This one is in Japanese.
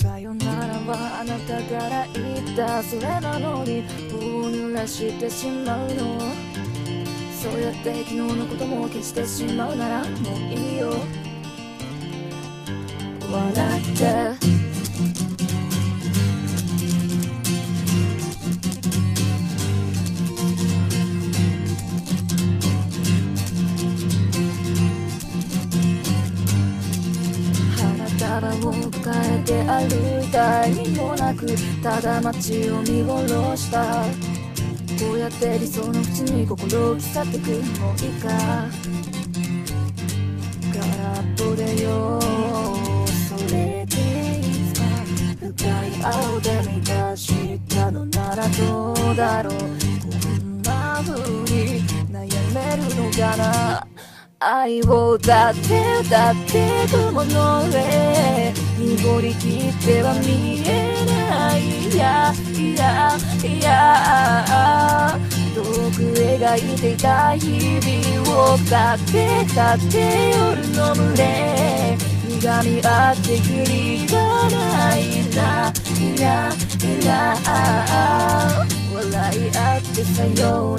さよならはあなたから言ったそれなのに棒を濡らしてしまうのそうやって昨日のことも消してしまうならもういいよ笑って束を抱えて歩いた意味もなくただ街を見殺したこうやって理想の口に心を刻ってくもういいか空っぽでよそれでいつか深い青で満たしたのならどうだろうこんな風に悩めるのかな愛を歌って歌って雲の上濁りきっては見えないいやいやいや遠く描いていた日々を歌って歌って夜の群れ苦みあってきりがないないやいや笑い合ってさよ